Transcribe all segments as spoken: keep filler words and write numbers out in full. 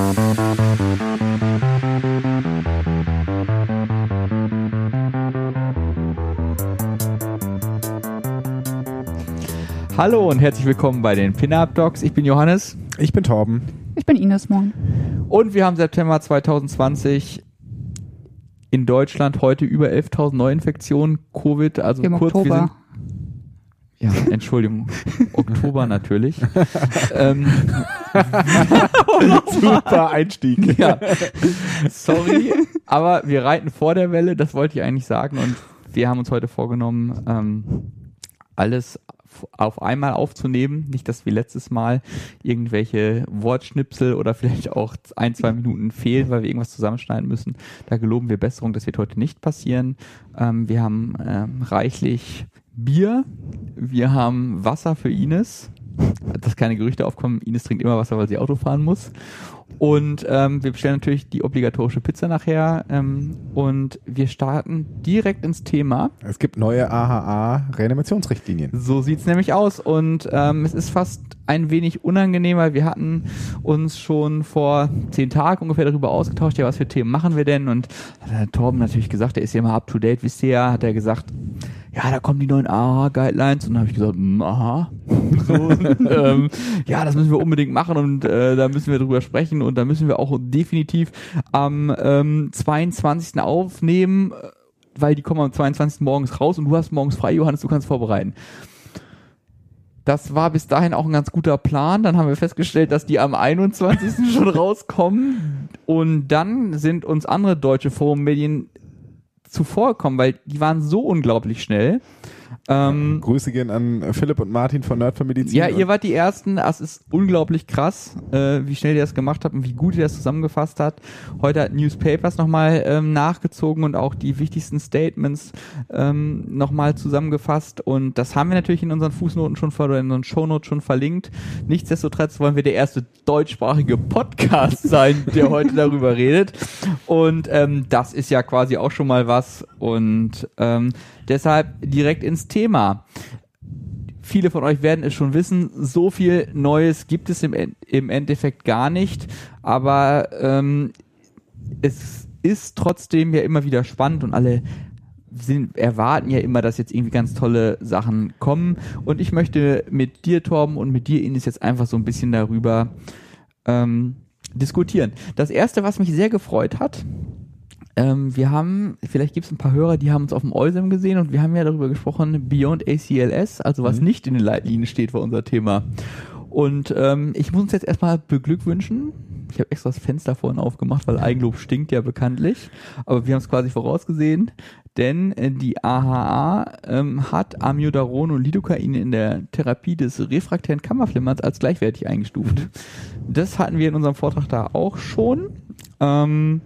Hallo und herzlich willkommen bei den Pin-Up Docs. Ich bin Johannes. Ich bin Torben. Ich bin Ines, moin. Und wir haben September zwanzig zwanzig in Deutschland heute über elftausend Neuinfektionen, Covid, also Im kurz. Oktober. Wir sind, ja, Entschuldigung, Oktober natürlich. ähm, Super Einstieg. ja, sorry, aber wir reiten vor der Welle, das wollte ich eigentlich sagen und wir haben uns heute vorgenommen, ähm, alles auf einmal aufzunehmen, nicht, dass wie letztes Mal irgendwelche Wortschnipsel oder vielleicht auch ein, zwei Minuten fehlen, weil wir irgendwas zusammenschneiden müssen. Da geloben wir Besserung, das wird heute nicht passieren. Ähm, wir haben ähm, reichlich Bier, wir haben Wasser für Ines, dass keine Gerüchte aufkommen, Ines trinkt immer Wasser, weil sie Auto fahren muss. Und ähm, wir bestellen natürlich die obligatorische Pizza nachher ähm, und wir starten direkt ins Thema. Es gibt neue A H A-Reanimationsrichtlinien. So sieht's nämlich aus und ähm, es ist fast ein wenig unangenehm, weil wir hatten uns schon vor zehn Tagen ungefähr darüber ausgetauscht, ja, was für Themen machen wir denn? Und hat der Torben natürlich gesagt, der ist ja immer up to date, wisst ihr ja, hat er gesagt, ja, da kommen die neuen A H A-Guidelines und dann habe ich gesagt, mm, aha, so, und, ähm, ja, das müssen wir unbedingt machen und äh, da müssen wir drüber sprechen und da müssen wir auch definitiv am ähm, zweiundzwanzigsten aufnehmen, weil die kommen am zweiundzwanzigsten morgens raus und du hast morgens frei, Johannes, du kannst vorbereiten. Das war bis dahin auch ein ganz guter Plan. Dann haben wir festgestellt, dass die am einundzwanzigsten schon rauskommen und dann sind uns andere deutsche Forummedien zuvorgekommen, weil die waren so unglaublich schnell. Ähm, Grüße gehen an Philipp und Martin von Nerd für Medizin. Ja, ihr wart die Ersten. Das ist unglaublich krass, äh, wie schnell ihr das gemacht habt und wie gut ihr das zusammengefasst habt. Heute hat Newspapers nochmal ähm, nachgezogen und auch die wichtigsten Statements ähm, nochmal zusammengefasst. Und das haben wir natürlich in unseren Fußnoten schon ver- oder in unseren Shownotes schon verlinkt. Nichtsdestotrotz wollen wir der erste deutschsprachige Podcast sein, der heute darüber redet. Und ähm, das ist ja quasi auch schon mal was. Und ähm, deshalb direkt ins Thema. Viele von euch werden es schon wissen, so viel Neues gibt es im, im Endeffekt gar nicht, aber ähm, es ist trotzdem ja immer wieder spannend und alle sind, erwarten ja immer, dass jetzt irgendwie ganz tolle Sachen kommen und ich möchte mit dir, Torben, und mit dir, Ines, jetzt einfach so ein bisschen darüber ähm, diskutieren. Das erste, was mich sehr gefreut hat, Ähm, wir haben, vielleicht gibt es ein paar Hörer, die haben uns auf dem Eusem gesehen und wir haben ja darüber gesprochen, Beyond A C L S, also was mhm. nicht in den Leitlinien steht, war unser Thema. Und ähm, ich muss uns jetzt erstmal beglückwünschen. Ich habe extra das Fenster vorhin aufgemacht, weil Eigenlob stinkt ja bekanntlich. Aber wir haben es quasi vorausgesehen, denn äh, die A H A ähm, hat Amiodaron und Lidocain in der Therapie des refraktären Kammerflimmerns als gleichwertig eingestuft. Das hatten wir in unserem Vortrag da auch schon. Ähm,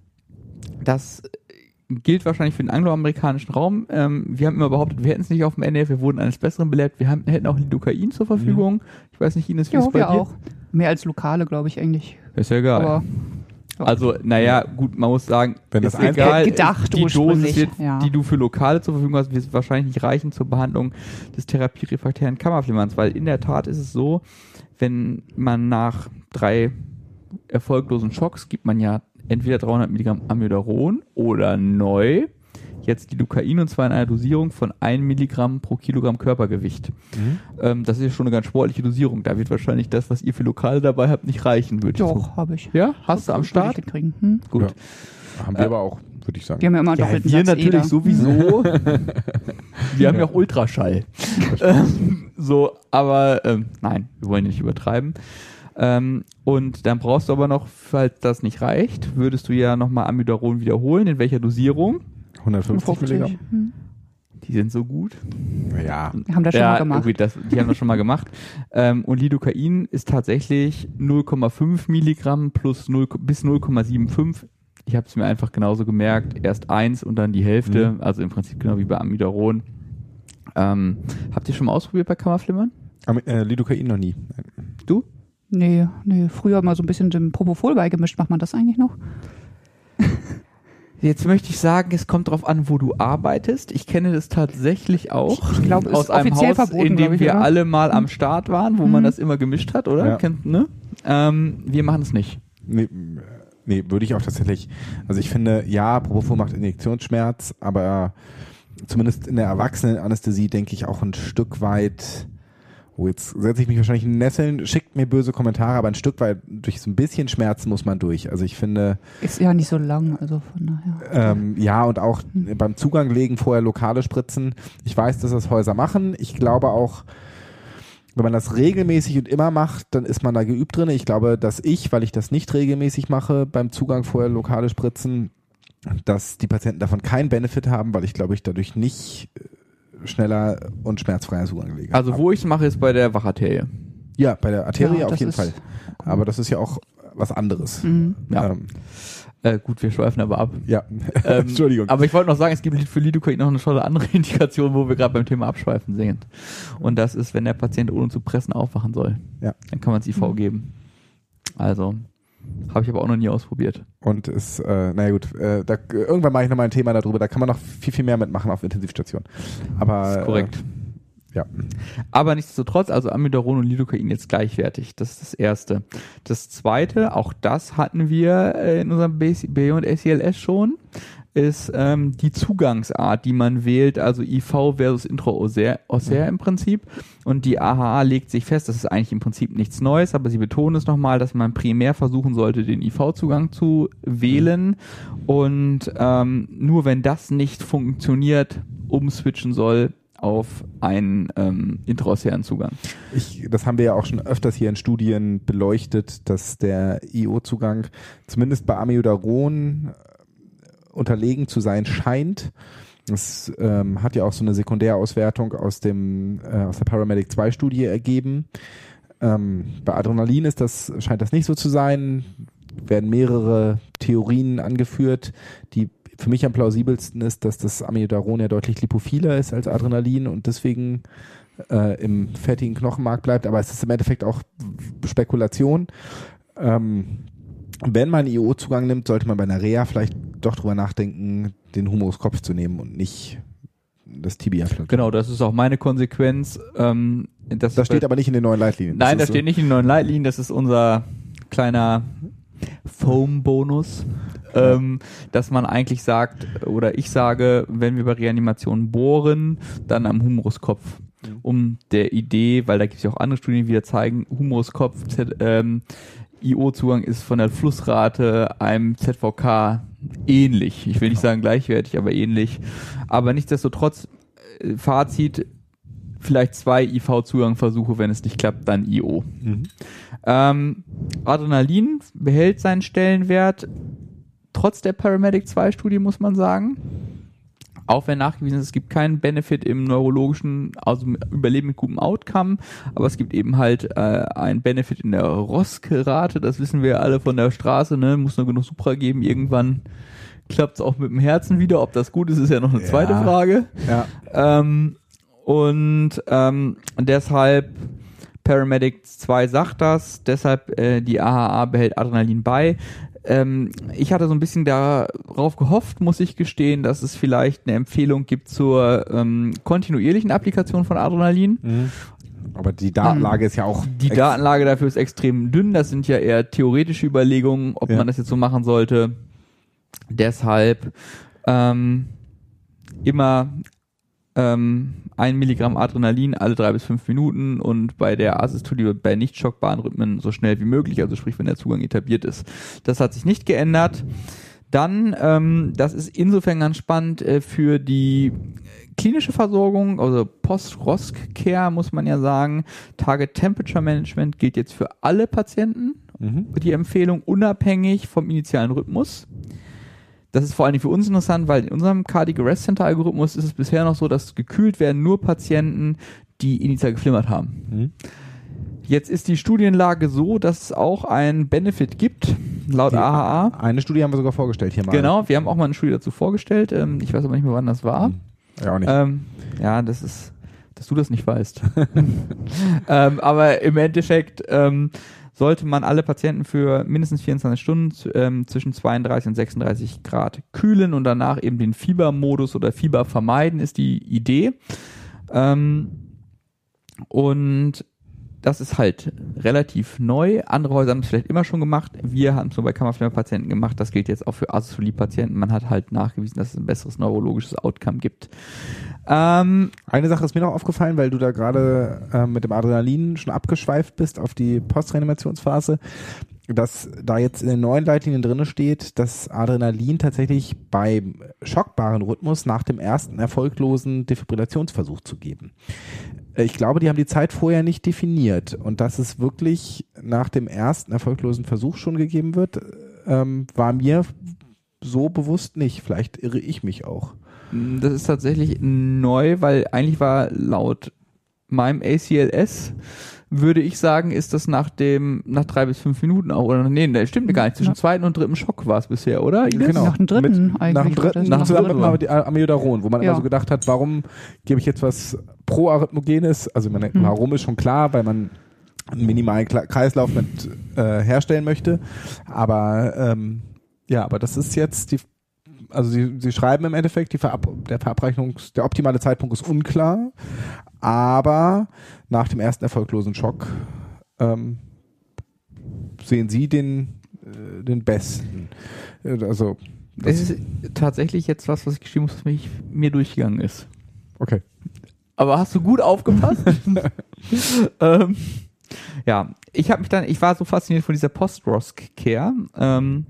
Das gilt wahrscheinlich für den angloamerikanischen Raum. Ähm, wir haben immer behauptet, wir hätten es nicht auf dem N D F, wir wurden eines Besseren belehrt. Wir haben, hätten auch Lidocain zur Verfügung. Ja. Ich weiß nicht, Ines, wie es bei wir dir? auch. Mehr als Lokale, glaube ich, eigentlich. Ist ja egal. Aber, ja. Also, naja, gut, man muss sagen, wenn das ist egal, gedacht, die Dosis, wird, ja. die du für Lokale zur Verfügung hast, wird wahrscheinlich nicht reichen zur Behandlung des therapierefraktären Kammerflimmerns, weil in der Tat ist es so, wenn man nach drei erfolglosen Schocks gibt man ja entweder dreihundert Milligramm Amiodaron oder neu jetzt Lidocain und zwar in einer Dosierung von ein Milligramm pro Kilogramm Körpergewicht. Mhm. Ähm, das ist ja schon eine ganz sportliche Dosierung. Da wird wahrscheinlich das, was ihr für Lokale dabei habt, nicht reichen. Doch, habe ich. Ja? Hast du am Start? Hm? Gut. Ja. Haben wir äh, aber auch, würde ich sagen. Wir haben ja immer ja, doppelten wir Satz natürlich Eder. sowieso. Wir haben ja auch Ultraschall. ähm, so, aber ähm, nein, wir wollen nicht übertreiben. Ähm, und dann brauchst du aber noch, falls das nicht reicht, würdest du ja nochmal Amiodaron wiederholen. In welcher Dosierung? hundertfünfzig Milligramm. Hm. Die sind so gut. Ja. Wir haben das schon ja, mal gemacht. Gut, das, die haben das schon mal gemacht. Ähm, und Lidocain ist tatsächlich null Komma fünf Milligramm plus null bis null Komma fünfundsiebzig. Ich habe es mir einfach genauso gemerkt. Erst eins und dann die Hälfte. Mhm. Also im Prinzip genau wie bei Amiodaron. Ähm, habt ihr schon mal ausprobiert bei Kammerflimmern? Am, äh, Lidocain noch nie. Du? Nee, nee, früher mal so ein bisschen dem Propofol beigemischt. Macht man das eigentlich noch? Jetzt möchte ich sagen, es kommt drauf an, wo du arbeitest. Ich kenne das tatsächlich auch. Ich glaube, es aus ist einem offiziell Haus, verboten, in dem ich, wir oder? alle mal am Start waren, wo mhm. man das immer gemischt hat, oder? Ja. Kennt, ne? ähm, wir machen es nicht. Nee, nee, würde ich auch tatsächlich, also ich finde, ja, Propofol macht Injektionsschmerz, aber zumindest in der Erwachsenenanästhesie denke ich auch ein Stück weit, oh, jetzt setze ich mich wahrscheinlich in Nesseln, schickt mir böse Kommentare, aber ein Stück weit durch so ein bisschen Schmerzen muss man durch. Also ich finde... Ist ja nicht so lang, also von daher. Ähm, ja, und auch hm. beim Zugang legen vorher lokale Spritzen. Ich weiß, dass das Häuser machen. Ich glaube auch, wenn man das regelmäßig und immer macht, dann ist man da geübt drin. Ich glaube, dass ich, weil ich das nicht regelmäßig mache, beim Zugang vorher lokale Spritzen, dass die Patienten davon keinen Benefit haben, weil ich glaube, ich dadurch nicht schneller und schmerzfreier Zugang lege. Also wo ich es mache, ist bei der Wacharterie. Ja, bei der Arterie Ja, auf das jeden ist Fall. Aber das ist ja auch was anderes. Mhm. Ja. Ähm, Äh, gut, wir schweifen aber ab. ja, Ähm, Entschuldigung. Aber ich wollte noch sagen, es gibt für Lidocain noch eine tolle andere Indikation, wo wir gerade beim Thema Abschweifen sind. Und das ist, wenn der Patient ohne zu pressen aufwachen soll. Ja. Dann kann man es I V geben. Also, habe ich aber auch noch nie ausprobiert. Und ist, äh, naja gut, äh, da, irgendwann mache ich nochmal ein Thema darüber, da kann man noch viel, viel mehr mitmachen auf Intensivstation. Aber, Das ist korrekt. Äh, ja. Aber nichtsdestotrotz, also Amiodaron und Lidocain jetzt gleichwertig. Das ist das Erste. Das Zweite, auch das hatten wir äh, in unserem B und S I L S schon, ist ähm, die Zugangsart, die man wählt, also I V versus Intraossär im Prinzip. Und die A H A legt sich fest, das ist eigentlich im Prinzip nichts Neues, aber sie betonen es nochmal, dass man primär versuchen sollte, den I V-Zugang zu wählen. Und ähm, nur wenn das nicht funktioniert, umswitchen soll auf einen ähm, intraossären Zugang. Ich, das haben wir ja auch schon öfters hier in Studien beleuchtet, dass der I O-Zugang zumindest bei Amiodaron unterlegen zu sein scheint. Das ähm, hat ja auch so eine Sekundärauswertung aus dem äh, aus der Paramedic zwei Studie ergeben. Ähm, bei Adrenalin ist das, scheint das nicht so zu sein. Werden mehrere Theorien angeführt. Die für mich am plausibelsten ist, dass das Amiodaron ja deutlich lipophiler ist als Adrenalin und deswegen äh, im fettigen Knochenmark bleibt. Aber es ist im Endeffekt auch Spekulation. Ähm, wenn man I O-Zugang nimmt, sollte man bei einer Reha vielleicht doch drüber nachdenken, den Humeruskopf zu nehmen und nicht das Tibia. Genau, das ist auch meine Konsequenz. Ähm, das das steht aber nicht in den neuen Leitlinien. Nein, das, das steht so nicht in den neuen Leitlinien. Das ist unser kleiner Foam-Bonus, ähm, dass man eigentlich sagt, oder ich sage, wenn wir bei Reanimation bohren, dann am Humeruskopf. Um der Idee, weil da gibt es ja auch andere Studien, die wieder zeigen, Humeruskopf, ähm, I O-Zugang ist von der Flussrate einem Z V K ähnlich. Ich will nicht sagen gleichwertig, aber ähnlich. Aber nichtsdestotrotz, äh, Fazit, vielleicht zwei I V-Zugangversuche, wenn es nicht klappt, dann I O. Mhm. Ähm, Adrenalin behält seinen Stellenwert, trotz der Paramedic zwei Studie, muss man sagen. Auch wenn nachgewiesen ist, es gibt keinen Benefit im neurologischen, also Überleben mit gutem Outcome, aber es gibt eben halt äh, einen Benefit in der R O S C-Rate, das wissen wir alle von der Straße, ne? Muss nur genug Supra geben, irgendwann klappt es auch mit dem Herzen wieder, ob das gut ist, ist ja noch eine ja. zweite Frage. Ja. Ähm, und ähm, deshalb, Paramedic zwei sagt das, deshalb äh, die A H A behält Adrenalin bei. Ähm, ich hatte so ein bisschen darauf gehofft, muss ich gestehen, dass es vielleicht eine Empfehlung gibt zur ähm, kontinuierlichen Applikation von Adrenalin. Mhm. Aber die Datenlage ähm, ist ja auch... Die Datenlage dafür ist extrem dünn. Das sind ja eher theoretische Überlegungen, ob ja. man das jetzt so machen sollte. Deshalb ähm, immer ähm, ein Milligramm Adrenalin alle drei bis fünf Minuten und bei der Asystole bei nicht schockbaren Rhythmen so schnell wie möglich, also sprich, wenn der Zugang etabliert ist. Das hat sich nicht geändert. Dann, ähm, das ist insofern ganz spannend äh, für die klinische Versorgung, also Post-R O S C-Care muss man ja sagen. Target Temperature Management gilt jetzt für alle Patienten. Mhm. Die Empfehlung unabhängig vom initialen Rhythmus. Das ist vor allem für uns interessant, weil in unserem Cardiac Arrest Center Algorithmus ist es bisher noch so, dass gekühlt werden nur Patienten, die initial geflimmert haben. Mhm. Jetzt ist die Studienlage so, dass es auch einen Benefit gibt, laut die, A H A. Eine Studie haben wir sogar vorgestellt hier mal. Genau, wir haben auch mal eine Studie dazu vorgestellt. Ich weiß aber nicht mehr, wann das war. Ja, auch nicht. Ähm, ja, das ist, dass du das nicht weißt. ähm, aber im Endeffekt ähm, sollte man alle Patienten für mindestens vierundzwanzig Stunden ähm, zwischen zweiunddreißig und sechsunddreißig Grad kühlen und danach eben den Fiebermodus oder Fieber vermeiden, ist die Idee. Ähm, und das ist halt relativ neu. Andere Häuser haben es vielleicht immer schon gemacht. Wir haben es nur bei Kammerflimmer-Patienten gemacht. Das gilt jetzt auch für Asystolie-Patienten. Man hat halt nachgewiesen, dass es ein besseres neurologisches Outcome gibt. Ähm, Eine Sache ist mir noch aufgefallen, weil du da gerade äh, mit dem Adrenalin schon abgeschweift bist auf die Postreanimationsphase, dass da jetzt in den neuen Leitlinien drin steht, dass Adrenalin tatsächlich beim schockbaren Rhythmus nach dem ersten erfolglosen Defibrillationsversuch zu geben. Ich glaube, die haben die Zeit vorher nicht definiert und dass es wirklich nach dem ersten erfolglosen Versuch schon gegeben wird, ähm, war mir so bewusst nicht. Vielleicht irre ich mich auch. Das ist tatsächlich neu, weil eigentlich war laut meinem A C L S, würde ich sagen, ist das nach dem, nach drei bis fünf Minuten auch, oder nee, das stimmt gar nicht, zwischen ja. zweiten und dritten Schock war es bisher, oder? Genau. Nach dem dritten mit, eigentlich. Nach dem dritten, nach zusammen mit Am- Am- Amiodaron, wo man ja. immer so gedacht hat, warum gebe ich jetzt was Pro-Arrhythmogenes, also man, hm. warum ist schon klar, weil man einen minimalen Kreislauf mit äh, herstellen möchte, aber ähm, ja, aber das ist jetzt die, also sie, sie schreiben im Endeffekt, die Verab- der Verabrechnungs-, der optimale Zeitpunkt ist unklar, aber nach dem ersten erfolglosen Schock ähm, sehen Sie den, äh, den besten. Also das ist tatsächlich jetzt was, was ich geschrieben habe, was mich, mir durchgegangen ist. Okay. Aber hast du gut aufgepasst? ähm, ja, ich habe mich dann, ich war so fasziniert von dieser Post-Rosk-Care. Ähm,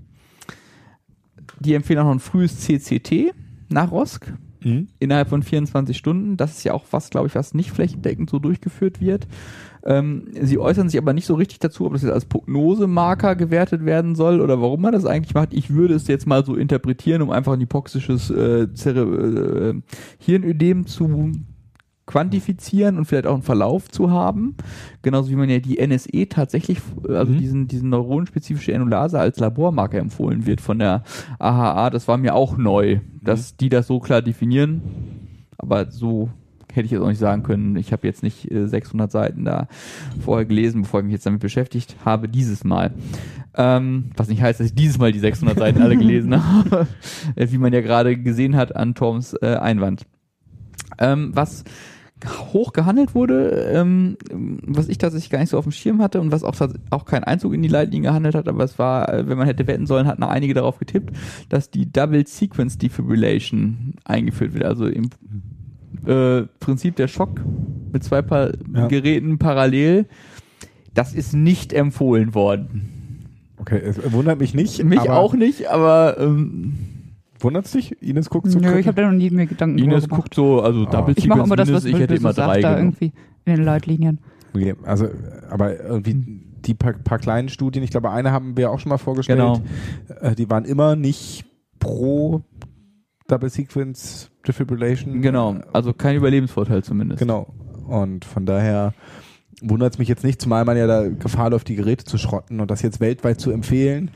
die empfehlen auch noch ein frühes C C T nach Rosk. Mhm. Innerhalb von vierundzwanzig Stunden. Das ist ja auch was, glaube ich, was nicht flächendeckend so durchgeführt wird. Ähm, sie äußern sich aber nicht so richtig dazu, ob das jetzt als Prognosemarker gewertet werden soll oder warum man das eigentlich macht. Ich würde es jetzt mal so interpretieren, um einfach ein hypoxisches äh, Zere- äh, Hirnödem zu quantifizieren und vielleicht auch einen Verlauf zu haben. Genauso wie man ja die N S E tatsächlich, also mhm. diesen, diesen neuronenspezifische Enolase als Labormarker empfohlen wird von der A H A. Das war mir auch neu, dass mhm. die das so klar definieren. Aber so hätte ich jetzt auch nicht sagen können. Ich habe jetzt nicht äh, sechshundert Seiten da vorher gelesen, bevor ich mich jetzt damit beschäftigt habe, dieses Mal. Ähm, was nicht heißt, dass ich dieses Mal die sechshundert Seiten alle gelesen habe, wie man ja gerade gesehen hat an Toms äh, Einwand. Ähm, was hoch gehandelt wurde, ähm, was ich tatsächlich gar nicht so auf dem Schirm hatte und was auch, auch keinen Einzug in die Leitlinie gehandelt hat, aber es war, wenn man hätte wetten sollen, hatten einige darauf getippt, dass die Double Sequence Defibrillation eingeführt wird, also im äh, Prinzip der Schock mit zwei pa- ja. Geräten parallel. Das ist nicht empfohlen worden. Okay, es wundert mich nicht. Mich aber auch nicht, aber ähm, wundert's dich? Ines guckt so. Nö, ich habe da noch nie mehr Gedanken Ines drüber guckt so, also oh. Double Ich mache immer das, was ich hätte immer so drei sagt, da genommen. irgendwie in den Leitlinien. Okay, also, aber irgendwie die paar, paar kleinen Studien, ich glaube, eine haben wir auch schon mal vorgestellt, genau. äh, die waren immer nicht pro Double Sequence Defibrillation. Genau, also kein Überlebensvorteil zumindest. Genau, und von daher wundert es mich jetzt nicht, zumal man ja da Gefahr läuft, die Geräte zu schrotten und das jetzt weltweit zu empfehlen.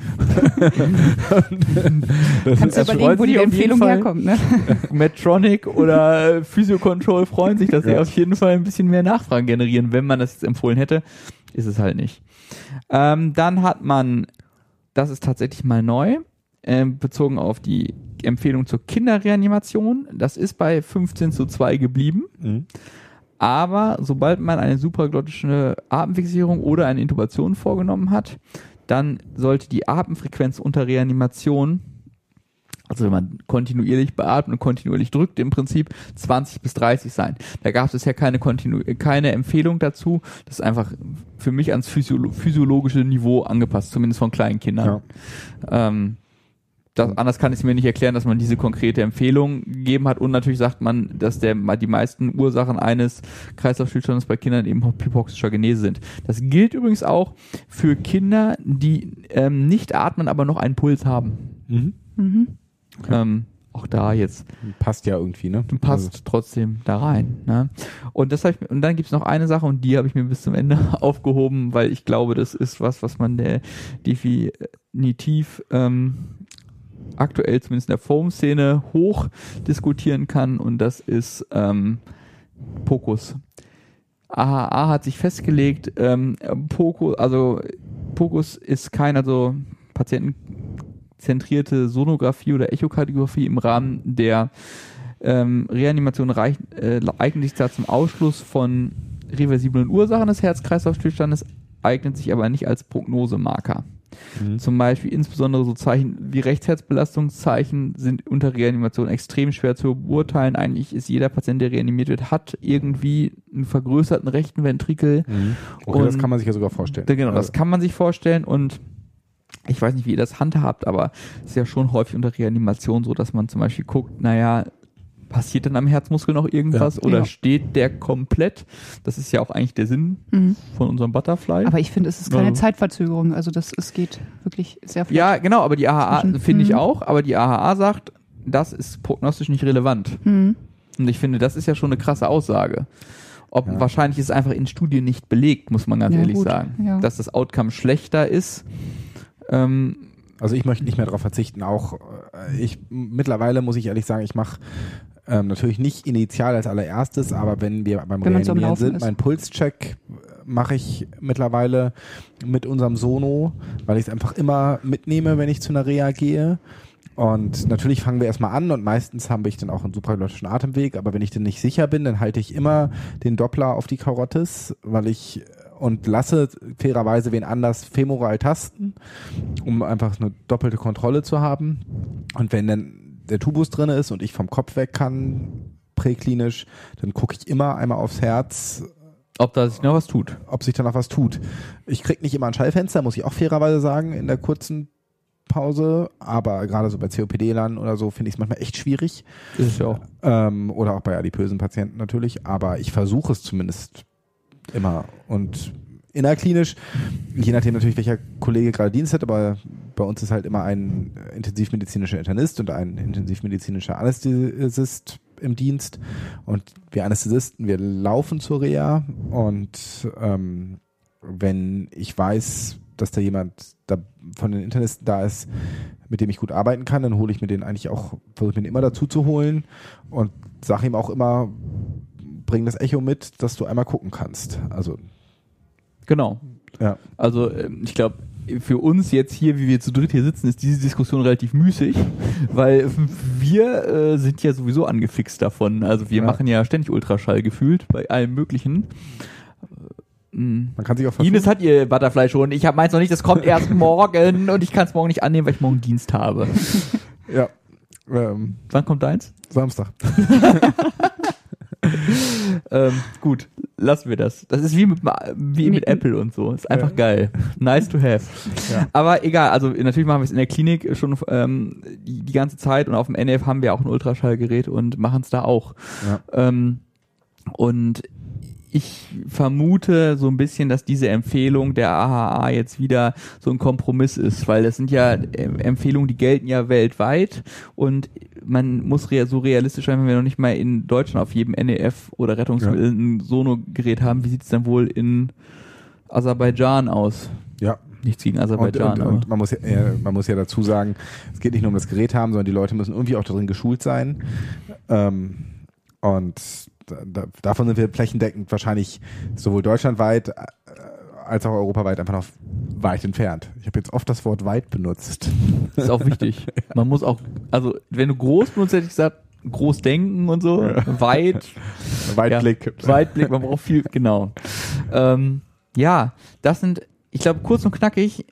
Kannst du überlegen, wo die Empfehlung herkommt, ne? Medtronic oder Physio-Control freuen sich, dass sie ja. auf jeden Fall ein bisschen mehr Nachfragen generieren, wenn man das jetzt empfohlen hätte. Ist es halt nicht. Ähm, dann hat man, das ist tatsächlich mal neu, äh, bezogen auf die Empfehlung zur Kinderreanimation. Das ist bei fünfzehn zu zwei geblieben. Mhm. Aber sobald man eine supraglottische Atemfixierung oder eine Intubation vorgenommen hat, dann sollte die Atemfrequenz unter Reanimation, also wenn man kontinuierlich beatmet und kontinuierlich drückt, im Prinzip zwanzig bis dreißig sein. Da gab es bisher keine, Kontinu- keine Empfehlung dazu. Das ist einfach für mich ans physio- physiologische Niveau angepasst, zumindest von kleinen Kindern. Ja. Ähm, Das, anders kann ich es mir nicht erklären, dass man diese konkrete Empfehlung gegeben hat und natürlich sagt man, dass der, die meisten Ursachen eines Kreislaufstillstandes bei Kindern eben hypoxischer Genese sind. Das gilt übrigens auch für Kinder, die ähm, nicht atmen, aber noch einen Puls haben. Mhm. Mhm. Okay. Ähm, auch da jetzt. Passt ja irgendwie, ne? Passt also trotzdem da rein. Ne? Und, das hab ich, und dann gibt es noch eine Sache und die habe ich mir bis zum Ende aufgehoben, weil ich glaube, das ist was, was man der definitiv ähm, aktuell zumindest in der Foam-Szene hoch diskutieren kann und das ist ähm, POCUS. A H A hat sich festgelegt, ähm, POCUS, also POCUS ist keine also patientenzentrierte Sonographie oder Echokardiographie im Rahmen der ähm, Reanimation reich, äh, eignet sich da zum Ausschluss von reversiblen Ursachen des Herz-Kreislauf-Stillstandes, eignet sich aber nicht als Prognosemarker. Mhm. Zum Beispiel insbesondere so Zeichen wie Rechtsherzbelastungszeichen sind unter Reanimation extrem schwer zu beurteilen. Eigentlich ist jeder Patient, der reanimiert wird, hat irgendwie einen vergrößerten rechten Ventrikel. Mhm. Okay, und das kann man sich ja sogar vorstellen. Genau, das kann man sich vorstellen und ich weiß nicht, wie ihr das handhabt, aber es ist ja schon häufig unter Reanimation so, dass man zum Beispiel guckt, naja, passiert denn am Herzmuskel noch irgendwas ja. oder ja. steht der komplett? Das ist ja auch eigentlich der Sinn mhm. von unserem Butterfly. Aber ich finde, es ist keine ja. Zeitverzögerung, also das es geht wirklich sehr flott. Ja, genau, aber die A H A finde ich auch, aber die A H A sagt, das ist prognostisch nicht relevant. Mhm. Und ich finde, das ist ja schon eine krasse Aussage. Ob ja. wahrscheinlich ist es einfach in Studien nicht belegt, muss man ganz ja, ehrlich gut. sagen. Ja. Dass das Outcome schlechter ist. Ähm, also ich möchte nicht mehr darauf verzichten. Auch ich mittlerweile muss ich ehrlich sagen, ich mache ähm, natürlich nicht initial als allererstes, aber wenn wir beim wenn Reanimieren so sind, mein Pulscheck mache ich mittlerweile mit unserem Sono, weil ich es einfach immer mitnehme, wenn ich zu einer Reha gehe. Und natürlich fangen wir erstmal an und meistens habe ich dann auch einen supraglottischen Atemweg, aber wenn ich dann nicht sicher bin, dann halte ich immer den Doppler auf die Karotis, weil ich und lasse fairerweise wen anders femoral tasten, um einfach eine doppelte Kontrolle zu haben. Und wenn dann der Tubus drin ist und ich vom Kopf weg kann, präklinisch, dann gucke ich immer einmal aufs Herz, ob da sich noch was tut. Ob sich da noch was tut. Ich kriege nicht immer ein Schallfenster, muss ich auch fairerweise sagen, in der kurzen Pause, aber gerade so bei C O P D-Lern oder so finde ich es manchmal echt schwierig. Ist es ja auch. Ähm, oder auch bei adipösen Patienten natürlich, aber ich versuche es zumindest immer. Und innerklinisch, je nachdem natürlich, welcher Kollege gerade Dienst hat, aber bei uns ist halt immer ein intensivmedizinischer Internist und ein intensivmedizinischer Anästhesist im Dienst. Und wir Anästhesisten, wir laufen zur Reha und ähm, wenn ich weiß, dass da jemand da von den Internisten da ist, mit dem ich gut arbeiten kann, dann hole ich mir den eigentlich auch, versuche mir den immer dazu zu holen und sage ihm auch immer, bring das Echo mit, dass du einmal gucken kannst. Also genau. Ja. Also ich glaube, für uns jetzt hier, wie wir zu dritt hier sitzen, ist diese Diskussion relativ müßig, weil wir äh, sind ja sowieso angefixt davon. Also wir ja. machen ja ständig Ultraschall gefühlt bei allem Möglichen. Man kann sich auch versuchen. Ines hat ihr Butterfly schon. Ich habe meins noch nicht, das kommt erst morgen und ich kann es morgen nicht annehmen, weil ich morgen Dienst habe. Ja. Ähm, Wann kommt deins? Samstag. ähm, gut, lassen wir das. Das ist wie mit, wie mit Apple und so. Ist einfach ja. geil. Nice to have. Ja. Aber egal, also natürlich machen wir es in der Klinik schon ähm, die, die ganze Zeit und auf dem N F haben wir auch ein Ultraschallgerät und machen es da auch. Ja. Ähm, und ich vermute so ein bisschen, dass diese Empfehlung der A H A jetzt wieder so ein Kompromiss ist, weil das sind ja Empfehlungen, die gelten ja weltweit und man muss so realistisch sein, wenn wir noch nicht mal in Deutschland auf jedem N E F oder Rettungsmittel ja. ein Sono-Gerät haben. Wie sieht es dann wohl in Aserbaidschan aus? Ja. Nichts gegen Aserbaidschan. Und, und, und man, muss ja, man muss ja dazu sagen, es geht nicht nur um das Gerät haben, sondern die Leute müssen irgendwie auch darin geschult sein. Ähm, und Da, davon sind wir flächendeckend wahrscheinlich sowohl deutschlandweit als auch europaweit einfach noch weit entfernt. Ich habe jetzt oft das Wort weit benutzt. Das ist auch wichtig. Man muss auch, also wenn du groß benutzt, hätte ich gesagt, groß denken und so, ja. weit. Weitblick. Ja, Weitblick, man braucht viel, genau. Ähm, ja, das sind, ich glaube, kurz und knackig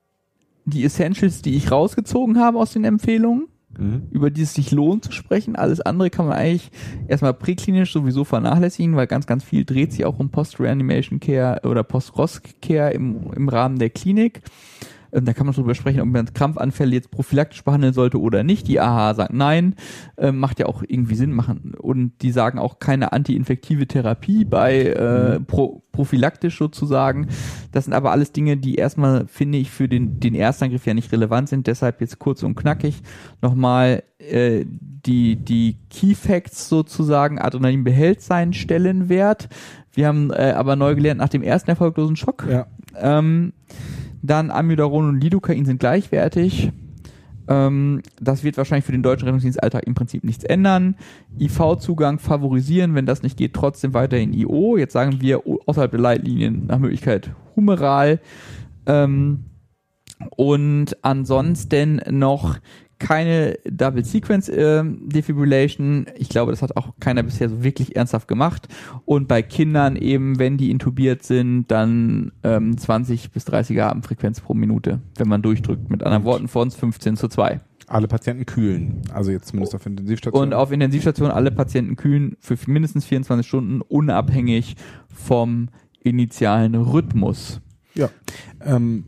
die Essentials, die ich rausgezogen habe aus den Empfehlungen. Mhm. Über die es sich lohnt zu sprechen. Alles andere kann man eigentlich erstmal präklinisch sowieso vernachlässigen, weil ganz, ganz viel dreht sich auch um Post-Reanimation Care oder Post-R O S C-Care im, im Rahmen der Klinik. Ähm, da kann man darüber sprechen, ob man Krampfanfälle jetzt prophylaktisch behandeln sollte oder nicht. Die A H A sagt nein, ähm, macht ja auch irgendwie Sinn machen. Und die sagen auch keine antiinfektive Therapie bei äh, pro, prophylaktisch sozusagen. Das sind aber alles Dinge, die erstmal, finde ich, für den, den Erstangriff ja nicht relevant sind. Deshalb jetzt kurz und knackig nochmal äh, die, die Key Facts sozusagen. Adrenalin behält seinen Stellenwert. Wir haben äh, aber neu gelernt nach dem ersten erfolglosen Schock. Ja. Ähm, Dann Amiodaron und Lidocain sind gleichwertig. Ähm, das wird wahrscheinlich für den deutschen Rettungsdienstalltag im Prinzip nichts ändern. I V-Zugang favorisieren, wenn das nicht geht, trotzdem weiterhin I O. Jetzt sagen wir außerhalb der Leitlinien nach Möglichkeit humeral. Ähm, und ansonsten noch keine Double Sequence äh, Defibrillation. Ich glaube, das hat auch keiner bisher so wirklich ernsthaft gemacht. Und bei Kindern eben, wenn die intubiert sind, dann ähm, zwanzig bis dreißig Atemfrequenz pro Minute, wenn man durchdrückt. Mit anderen Worten von fünfzehn zu zwei. Alle Patienten kühlen, also jetzt zumindest auf Intensivstationen. Und auf Intensivstationen alle Patienten kühlen für mindestens vierundzwanzig Stunden, unabhängig vom initialen Rhythmus. Ja, ähm,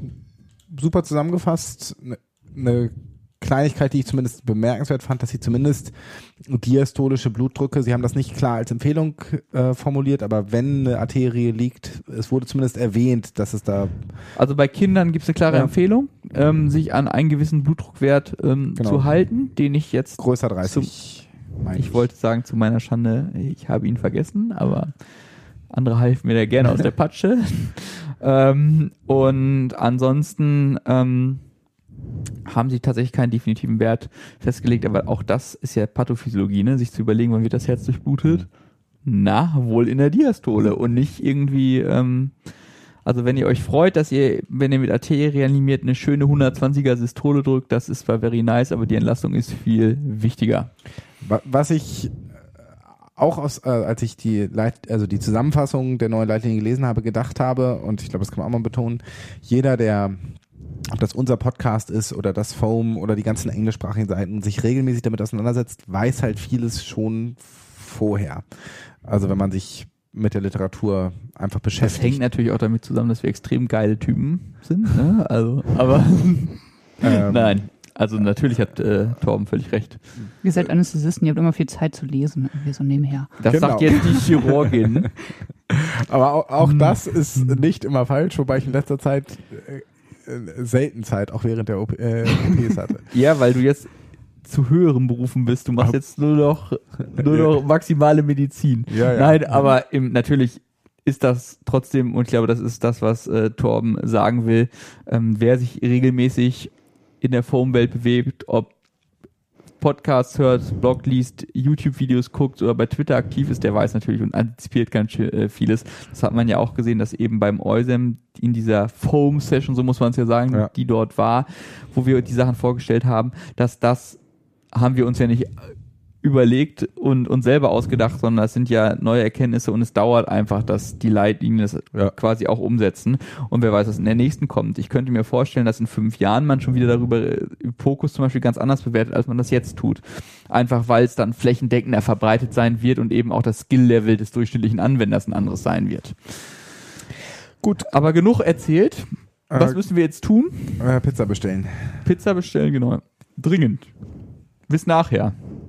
super zusammengefasst. Eine ne Kleinigkeit, die ich zumindest bemerkenswert fand, dass sie zumindest diastolische Blutdrücke, sie haben das nicht klar als Empfehlung äh, formuliert, aber wenn eine Arterie liegt, es wurde zumindest erwähnt, dass es da... Also bei Kindern gibt es eine klare ja. Empfehlung, ähm, sich an einen gewissen Blutdruckwert ähm, genau. zu halten, den ich jetzt... Größer dreißig. Zum, ich, ich wollte sagen, zu meiner Schande, ich habe ihn vergessen, aber andere halfen mir da gerne aus der Patsche. ähm, und ansonsten... Ähm, haben sie tatsächlich keinen definitiven Wert festgelegt, aber auch das ist ja Pathophysiologie, ne? Sich zu überlegen, wann wird das Herz durchblutet? Na, wohl in der Diastole und nicht irgendwie, ähm, also wenn ihr euch freut, dass ihr, wenn ihr mit Arterie reanimiert, eine schöne hundertzwanziger Systole drückt, das ist zwar very nice, aber die Entlastung ist viel wichtiger. Was ich auch aus, äh, als ich die Leit, also die Zusammenfassung der neuen Leitlinie gelesen habe, gedacht habe, und ich glaube, das kann man auch mal betonen, jeder, der ob das unser Podcast ist oder das Foam oder die ganzen englischsprachigen Seiten, sich regelmäßig damit auseinandersetzt, weiß halt vieles schon vorher. Also wenn man sich mit der Literatur einfach beschäftigt. Das hängt natürlich auch damit zusammen, dass wir extrem geile Typen sind, ne? Also, aber ähm, nein. Also natürlich hat äh, Torben völlig recht. Ihr seid Anästhesisten, ihr habt immer viel Zeit zu lesen, irgendwie so nebenher. Das genau. sagt jetzt die Chirurgin. Aber auch, auch das ist nicht immer falsch, wobei ich in letzter Zeit äh, selten Zeit, auch während der O P, äh, O Ps hatte. Ja, weil du jetzt zu höheren Berufen bist. Du machst jetzt nur noch, nur noch maximale Medizin. Ja, ja. Nein, aber im, natürlich ist das trotzdem, und ich glaube, das ist das, was äh, Torben sagen will, ähm, wer sich regelmäßig in der Foam-Welt bewegt, ob Podcasts hört, Blog liest, YouTube-Videos guckt oder bei Twitter aktiv ist, der weiß natürlich und antizipiert ganz äh, vieles. Das hat man ja auch gesehen, dass eben beim O I S E M in dieser Foam-Session, so muss man es ja sagen, ja. die dort war, wo wir die Sachen vorgestellt haben, dass das haben wir uns ja nicht überlegt und uns selber ausgedacht, sondern das sind ja neue Erkenntnisse und es dauert einfach, dass die Leitlinien das ja. quasi auch umsetzen und wer weiß, was in der nächsten kommt. Ich könnte mir vorstellen, dass in fünf Jahren man schon wieder darüber Fokus zum Beispiel ganz anders bewertet, als man das jetzt tut. Einfach weil es dann flächendeckender verbreitet sein wird und eben auch das Skill-Level des durchschnittlichen Anwenders ein anderes sein wird. Gut, aber genug erzählt. Was äh, müssen wir jetzt tun? Äh, Pizza bestellen. Pizza bestellen, genau. Dringend. Bis nachher.